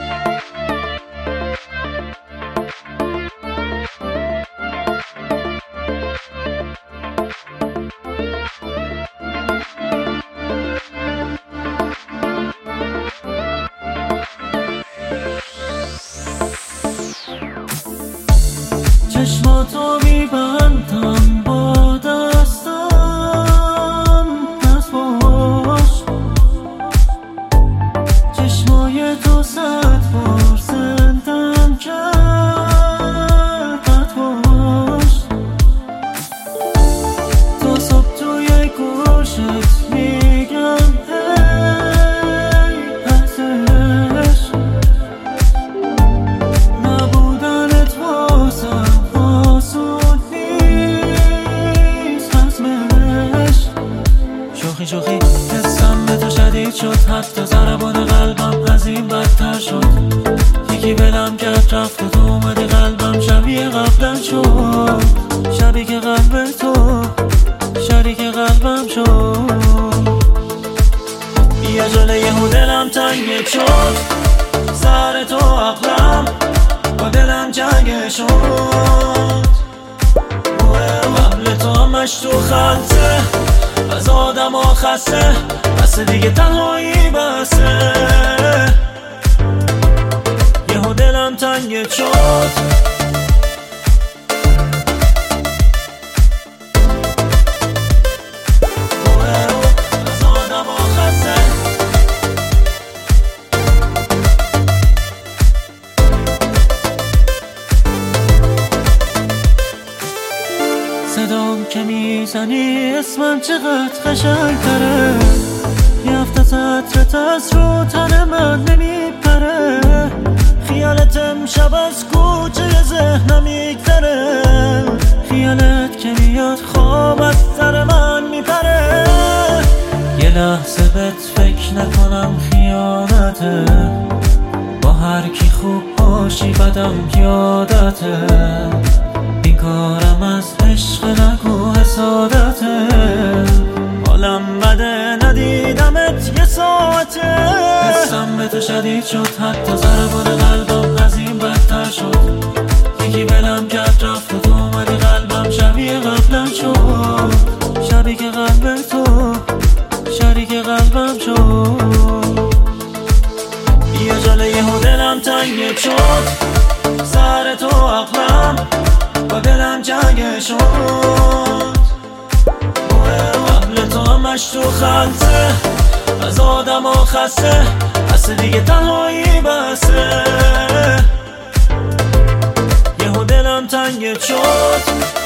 چشماتو میبندم با دستم، پس باش چشمای تو 100 بار زندم کرد، باش تا صبح توی گوشت میگم هی ازش نبودنت واسم شوخی حسم به تو شدید شد، حتی ضربان قلبم از این بدتر شد. یکی بلم کرد رفت و تو اومدی قلبم شبیه قبلم شد، شبیه که قلب تو شریک قلبم شد. یه جله یهو دلم تنگ شد، سر تو عقلم با دلم جنگ شد. قبل تو همش تو خلطه، از آدم ها خسته، بس دیگه تنهایی بسه. یهو دلم تنگ شد، از آدم ها خسته. صدام که میزنی اسمم چقدر قشنگ تره، یه هفته عطرت از رو تن من نمیپره. خیالت امشب از کوچه ذهنم میگذره، خیالت که میاد خواب از سر من میپره. یه لحظه بهت فکر نکنم خیانته، با هر کی خوب باشی بدم یادته. این کارم از عشق نگو حسادته، حالم بده ندیدمت یه ساعته. حسم به تو شدید شد، حتی ضربان قلبم از این بدتر شد. یکی بلم کرد رفت و تو اومدی قلبم شبیه قبلم شد، شبیه که قلب تو شریک قلبم شد. یه جله یهو دلم تنگ شد، سر تو عقلم با دلم جنگ شد. قبل تو همش تو خلطه، از آدم ها خسته، بس دیگه تنهایی بسه. یهو دلم تنگ شد.